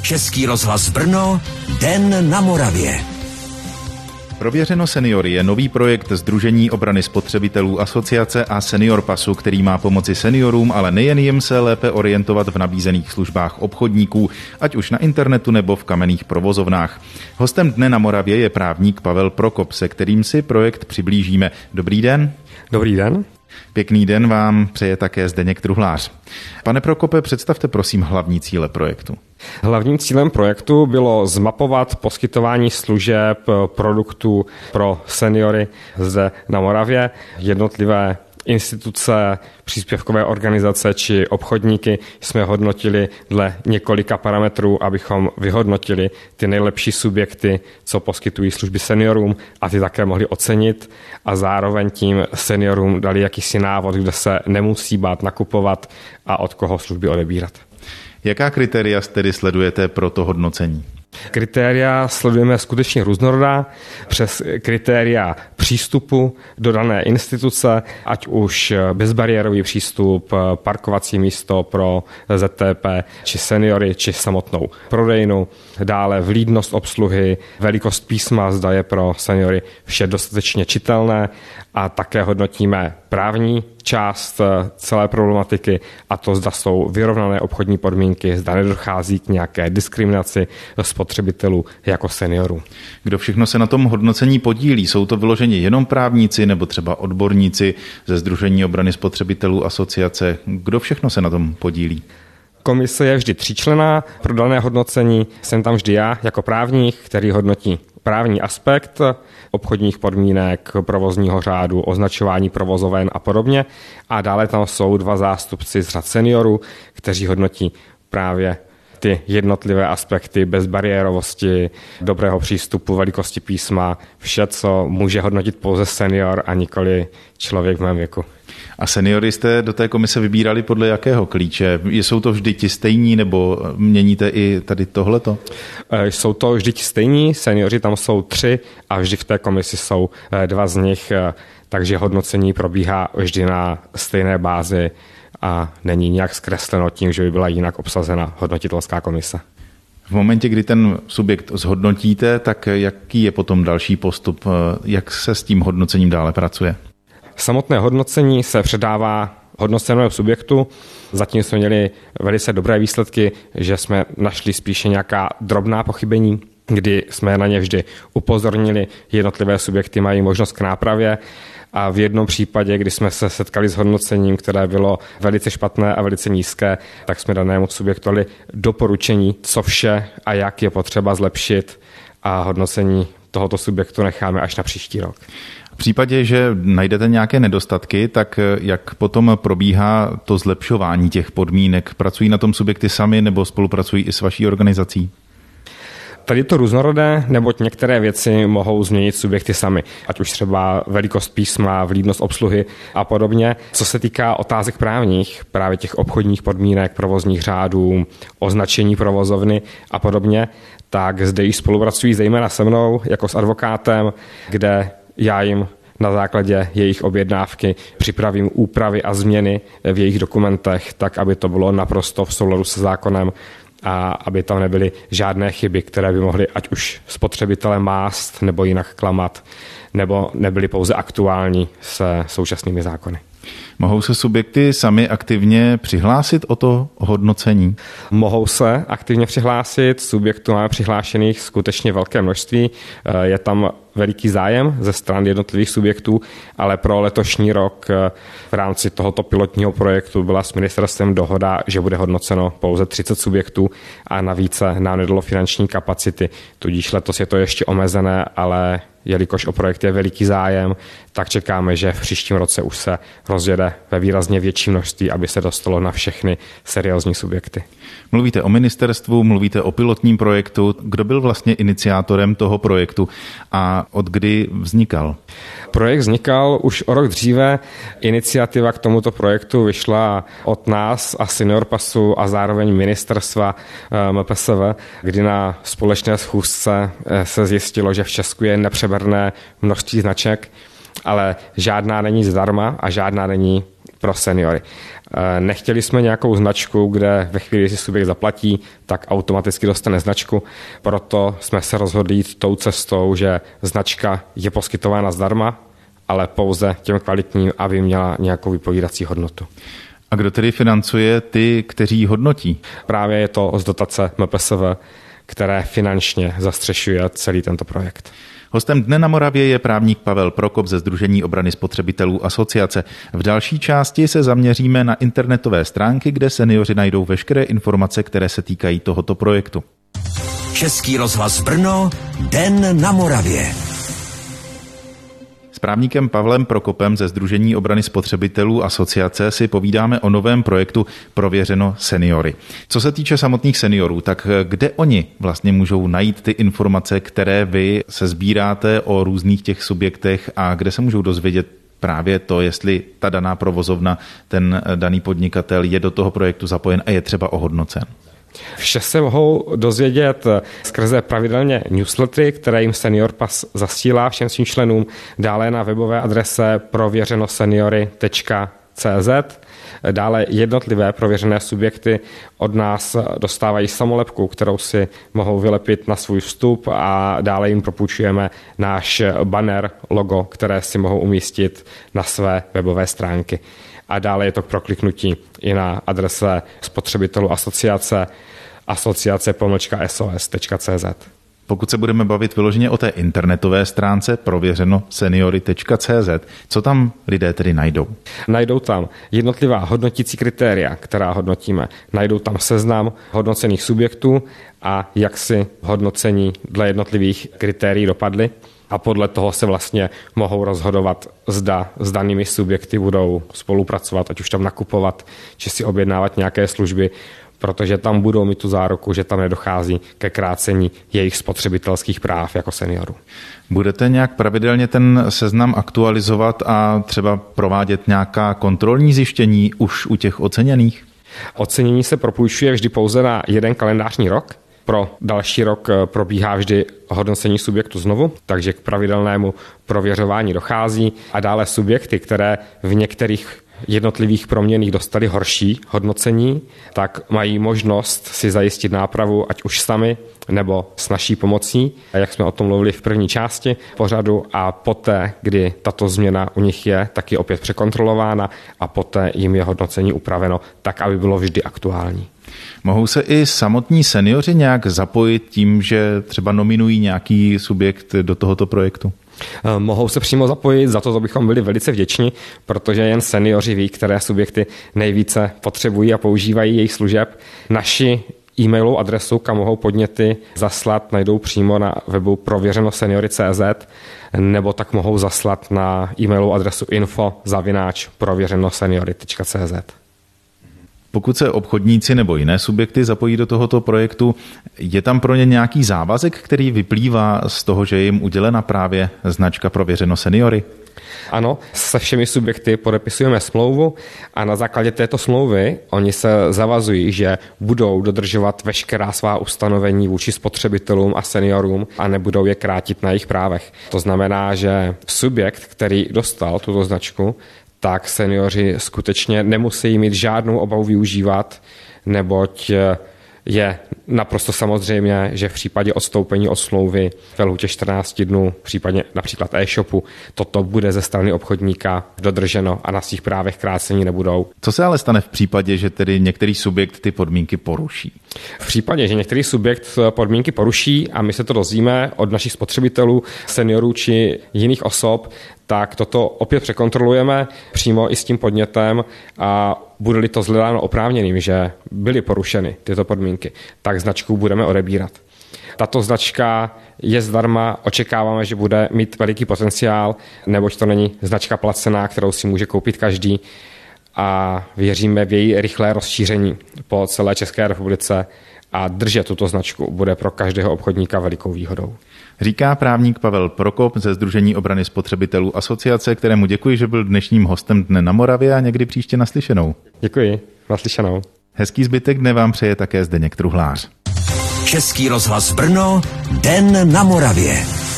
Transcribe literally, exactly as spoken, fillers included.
Český rozhlas Brno, Den na Moravě. Prověřeno seniory je nový projekt Sdružení obrany spotřebitelů asociace a Senior Pasu, který má pomoci seniorům, ale nejen jim se lépe orientovat v nabízených službách obchodníků, ať už na internetu nebo v kamenných provozovnách. Hostem Dne na Moravě je právník Pavel Prokop, se kterým si projekt přiblížíme. Dobrý den. Dobrý den. Pěkný den vám přeje také Zdeněk Truhlář. Pane Prokope, představte prosím hlavní cíle projektu. Hlavním cílem projektu bylo zmapovat poskytování služeb, produktů pro seniory zde na Moravě. Jednotlivé instituce, příspěvkové organizace či obchodníky jsme hodnotili dle několika parametrů, abychom vyhodnotili ty nejlepší subjekty, co poskytují služby seniorům, a ty také mohli ocenit a zároveň tím seniorům dali jakýsi návod, kde se nemusí bát nakupovat a od koho služby odebírat. Jaká kritéria tedy sledujete pro to hodnocení? Kritéria sledujeme skutečně různorodá, přes kritéria přístupu do dané instituce, ať už bezbariérový přístup, parkovací místo pro Z T P, či seniory, či samotnou prodejnu, dále vlídnost obsluhy, velikost písma, zda je pro seniory vše dostatečně čitelné, a také hodnotíme právní část celé problematiky, a to zda jsou vyrovnané obchodní podmínky, zda nedochází k nějaké diskriminaci spotřebitelů jako seniorů. Kdo všechno se na tom hodnocení podílí? Jsou to vyloženě jenom právníci nebo třeba odborníci ze Sdružení obrany spotřebitelů asociace? Kdo všechno se na tom podílí? Komise je vždy tříčlenná. Pro dané hodnocení jsem tam vždy já jako právník, který hodnotí právní aspekt obchodních podmínek, provozního řádu, označování provozoven a podobně. A dále tam jsou dva zástupci z řad seniorů, kteří hodnotí právě ty jednotlivé aspekty bezbariérovosti, dobrého přístupu, velikosti písma, vše, co může hodnotit pouze senior a nikoli člověk v mém věku. A seniory jste do té komise vybírali podle jakého klíče? Jsou to vždy ti stejní, nebo měníte i tady tohleto? Jsou to vždy ti stejní, seniori tam jsou tři a vždy v té komisi jsou dva z nich, takže hodnocení probíhá vždy na stejné bázi a není nějak zkresleno tím, že by byla jinak obsazena hodnotitelská komise. V momentě, kdy ten subjekt zhodnotíte, tak jaký je potom další postup? Jak se s tím hodnocením dále pracuje? Samotné hodnocení se předává hodnocenému subjektu. Zatím jsme měli velice dobré výsledky, že jsme našli spíše nějaká drobná pochybení, kdy jsme na ně vždy upozornili. Jednotlivé subjekty mají možnost k nápravě. A v jednom případě, kdy jsme se setkali s hodnocením, které bylo velice špatné a velice nízké, tak jsme danému subjektu dali doporučení, co vše a jak je potřeba zlepšit, a hodnocení tohoto subjektu necháme až na příští rok. V případě, že najdete nějaké nedostatky, tak jak potom probíhá to zlepšování těch podmínek? Pracují na tom subjekty sami nebo spolupracují i s vaší organizací? Tady je to různorodé, neboť některé věci mohou změnit subjekty sami, ať už třeba velikost písma, vlídnost obsluhy a podobně. Co se týká otázek právních, právě těch obchodních podmínek, provozních řádů, označení provozovny a podobně, tak zde již spolupracují zejména se mnou jako s advokátem, kde já jim na základě jejich objednávky připravím úpravy a změny v jejich dokumentech, tak aby to bylo naprosto v souladu se zákonem a aby tam nebyly žádné chyby, které by mohly ať už spotřebitele mást nebo jinak klamat, nebo nebyly pouze aktuální se současnými zákony. Mohou se subjekty sami aktivně přihlásit o to hodnocení? Mohou se aktivně přihlásit, subjektů máme přihlášených skutečně velké množství, je tam veliký zájem ze stran jednotlivých subjektů, ale pro letošní rok v rámci tohoto pilotního projektu byla s ministerstvem dohoda, že bude hodnoceno pouze třicet subjektů a navíc nám nedalo finanční kapacity, tudíž letos je to ještě omezené, ale jelikož o projekt je veliký zájem, tak čekáme, že v příštím roce už se rozjede ve výrazně větší množství, aby se dostalo na všechny seriózní subjekty. Mluvíte o ministerstvu, mluvíte o pilotním projektu. Kdo byl vlastně iniciátorem toho projektu a od kdy vznikal? Projekt vznikal už o rok dříve. Iniciativa k tomuto projektu vyšla od nás a Senior Pasu a zároveň ministerstva M P S V, kdy na společné schůzce se zjistilo, že v Česku je nepřeberné množství značek, ale žádná není zdarma a žádná není pro seniory. Nechtěli jsme nějakou značku, kde ve chvíli, kdy si subjekt zaplatí, tak automaticky dostane značku. Proto jsme se rozhodli jít tou cestou, že značka je poskytována zdarma, ale pouze těm kvalitním, aby měla nějakou vypovídací hodnotu. A kdo tedy financuje ty, kteří hodnotí? Právě je to z dotace M P S V, které finančně zastřešuje celý tento projekt. Hostem Dne na Moravě je právník Pavel Prokop ze Sdružení obrany spotřebitelů asociace. V další části se zaměříme na internetové stránky, kde seniori najdou veškeré informace, které se týkají tohoto projektu. Český rozhlas Brno, Den na Moravě. S právníkem Pavlem Prokopem ze Sdružení obrany spotřebitelů asociace si povídáme o novém projektu Prověřeno seniory. Co se týče samotných seniorů, tak kde oni vlastně můžou najít ty informace, které vy se sbíráte o různých těch subjektech a kde se můžou dozvědět právě to, jestli ta daná provozovna, ten daný podnikatel je do toho projektu zapojen a je třeba ohodnocen? Vše se mohou dozvědět skrze pravidelně newslettery, které jim Senior Pass zasílá všem svým členům, dále na webové adrese prověřeno seniory tečka cé zet. Dále jednotlivé prověřené subjekty od nás dostávají samolepku, kterou si mohou vylepit na svůj vstup a dále jim propůjčujeme náš banner, logo, které si mohou umístit na své webové stránky. A dále je to k prokliknutí i na adrese spotřebitelů asociace asociace pomlčka es o es tečka cé zet. Pokud se budeme bavit vyloženě o té internetové stránce prověřeno seniory tečka cé zet, co tam lidé tedy najdou? Najdou tam jednotlivá hodnotící kritéria, která hodnotíme. Najdou tam seznam hodnocených subjektů a jak si hodnocení dle jednotlivých kritérií dopadly. A podle toho se vlastně mohou rozhodovat, zda s danými subjekty budou spolupracovat, ať už tam nakupovat, či si objednávat nějaké služby, protože tam budou mít tu záruku, že tam nedochází ke krácení jejich spotřebitelských práv jako seniorů. Budete nějak pravidelně ten seznam aktualizovat a třeba provádět nějaká kontrolní zjištění už u těch oceněných? Ocenění se propůjčuje vždy pouze na jeden kalendářní rok. Pro další rok probíhá vždy hodnocení subjektu znovu, takže k pravidelnému prověřování dochází a dále subjekty, které v některých jednotlivých proměnných dostali horší hodnocení, tak mají možnost si zajistit nápravu, ať už sami nebo s naší pomocí, jak jsme o tom mluvili v první části pořadu, a poté, kdy tato změna u nich je, tak je opět překontrolována a poté jim je hodnocení upraveno tak, aby bylo vždy aktuální. Mohou se i samotní seniori nějak zapojit tím, že třeba nominují nějaký subjekt do tohoto projektu? Mohou se přímo zapojit, za to, to bychom byli velice vděční, protože jen seniori ví, které subjekty nejvíce potřebují a používají jejich služeb. Naši e-mailovou adresu, kam mohou podněty zaslat, najdou přímo na webu prověřeno seniory tečka cé zet, nebo tak mohou zaslat na e-mailovou adresu info zavináč prověřeno seniory tečka cé zet. Pokud se obchodníci nebo jiné subjekty zapojí do tohoto projektu, je tam pro ně nějaký závazek, který vyplývá z toho, že je jim udělena právě značka Prověřeno seniory? Ano, se všemi subjekty podepisujeme smlouvu a na základě této smlouvy oni se zavazují, že budou dodržovat veškerá svá ustanovení vůči spotřebitelům a seniorům a nebudou je krátit na jejich právech. To znamená, že subjekt, který dostal tuto značku, tak seniori skutečně nemusí mít žádnou obavu využívat, neboť je naprosto samozřejmě, že v případě odstoupení od smlouvy ve lhůtě čtrnáct dnů, případně například e-shopu, toto bude ze strany obchodníka dodrženo a na svých právech krácení nebudou. Co se ale stane v případě, že tedy některý subjekt ty podmínky poruší? V případě, že některý subjekt podmínky poruší a my se to dozvíme od našich spotřebitelů, seniorů či jiných osob, tak toto opět překontrolujeme přímo i s tím podnětem a bude-li to shledáno oprávněným, že byly porušeny tyto podmínky, tak značku budeme odebírat. Tato značka je zdarma, očekáváme, že bude mít veliký potenciál, neboť to není značka placená, kterou si může koupit každý, a věříme v její rychlé rozšíření po celé České republice a držet tuto značku bude pro každého obchodníka velikou výhodou. Říká právník Pavel Prokop ze Sdružení obrany spotřebitelů asociace, kterému děkuji, že byl dnešním hostem Dne na Moravě a někdy příště naslyšenou. Děkuji, naslyšenou. Hezký zbytek dne vám přeje také Zdeněk Truhlář. Český rozhlas Brno, Den na Moravě.